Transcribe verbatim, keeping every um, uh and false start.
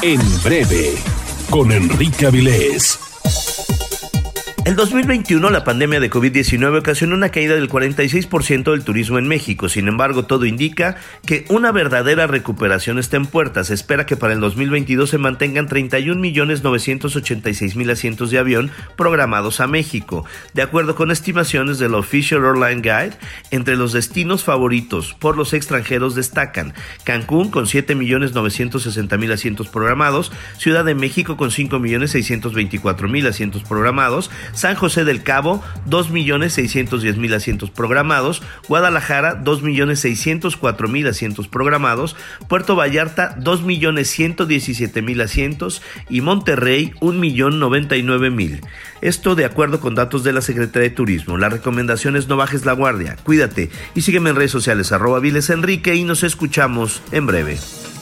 En breve, con Enrique Avilés. El dos mil veintiuno, la pandemia de covid diecinueve ocasionó una caída del cuarenta y seis por ciento del turismo en México. Sin embargo, todo indica que una verdadera recuperación está en puerta. Se espera que para el dos mil veintidós se mantengan treinta y un millones novecientos ochenta y seis mil asientos de avión programados a México. De acuerdo con estimaciones del Official Airline Guide, entre los destinos favoritos por los extranjeros destacan Cancún con siete millones novecientos sesenta mil asientos programados, Ciudad de México con cinco millones seiscientos veinticuatro mil asientos programados, San José del Cabo, dos millones seiscientos diez mil asientos programados, Guadalajara, dos millones seiscientos cuatro mil asientos programados, Puerto Vallarta, dos millones ciento diecisiete mil asientos y Monterrey, un millón noventa y nueve mil. Esto de acuerdo con datos de la Secretaría de Turismo. La recomendación es no bajes la guardia, cuídate y sígueme en redes sociales, arroba Avilés Enrique, y nos escuchamos en breve.